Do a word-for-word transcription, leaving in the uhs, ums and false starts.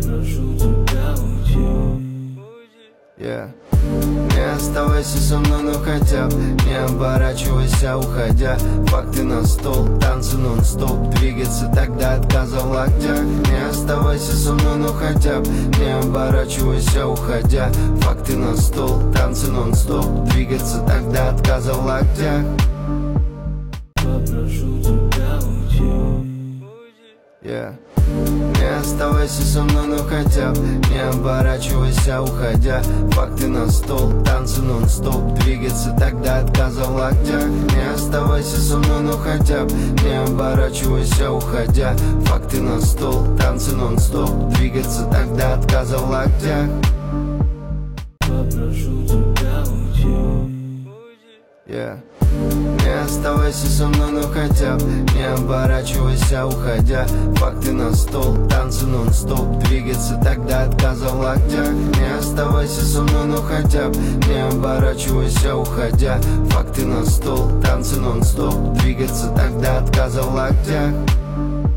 Попрошу тебя уйти. Yeah. Не оставайся со мной, но хотя бы не оборачивайся, уходя. Факты на стол, танцы нон-стоп, двигаться тогда отказа в локтях. Не оставайся со мной, но хотя бы не оборачивайся, уходя. Факты на стол, танцы нон-стоп, двигаться тогда отказа в локтях. Попрошу тебя уйти. Yeah. Не оставайся со мной, но хотя бы не оборачивайся, уходя. Факты на стол, танцы нон-стоп, двигаться тогда отказа в локтях. Не оставайся со мной, но хотя бы не оборачивайся, уходя. Факты на стол, танцы нон-стоп, двигаться тогда отказа в локтях. Попрошу тебя уйти. Yeah. Не оставайся со мной, но хотя бы не оборачивайся, уходя. Факты на стол, танцы нон-стоп, двигаться тогда отказа в локтях. Не оставайся со мной, но хотя бы не оборачивайся, уходя. Факты на стол, танцы нон-стоп, двигаться тогда отказа в локтях.